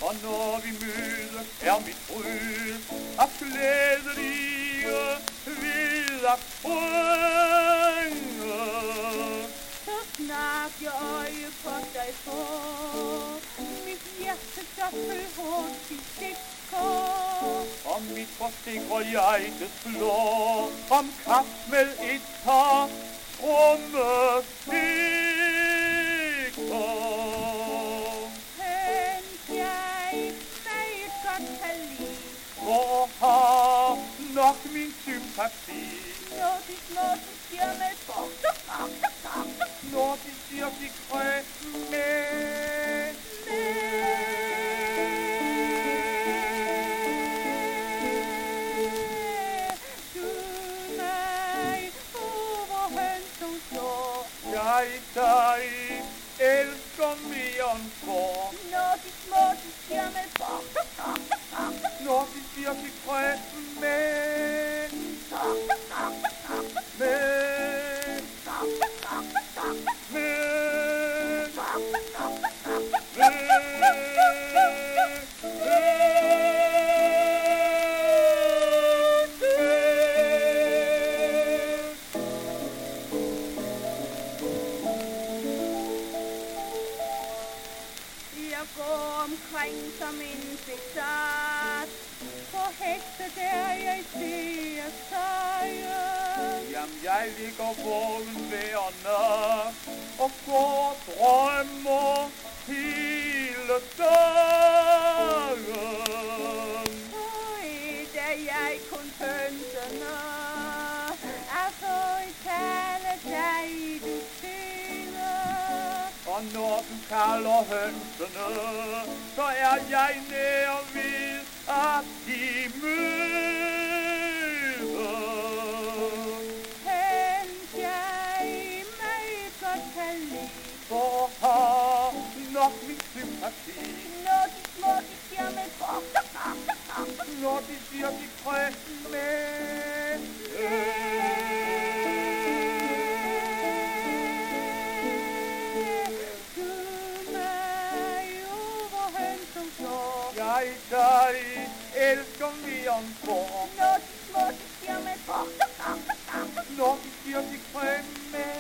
Og når vi mødes, er mit brød og glædelige ved at sprynge. Så snart jeg øje på dig får, mit hjerte dobbelt hurtigt stikker. Og mit forsikrer jeg det slår om kap med et par rumme stikker. Hvor har nok min sympati, når de siger med når de siger de kræ med. Du mig, hvor hønsen slår. Jeg dig elsker mere end for, når de siger med når de siger de kræ med. Jeg går omkring som en besat, på heste der jeg ser sejren. Jamen jeg ligger vågen hver nat og går og drømmer hele dagen. Og et er jeg kun pønserne, at få i tale dig du tæller. Og når du kalder hønsene, så er jeg nær ved at de møder. Høns jeg mig godt kan lide, For har nok min sympati, når de siger med når de siger de kræ med. Jeg dig elsker mere end for, når de siger med når de siger de kræ med.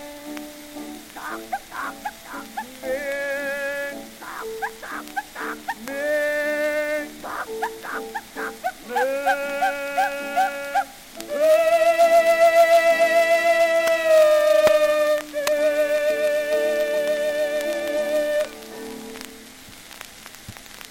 Men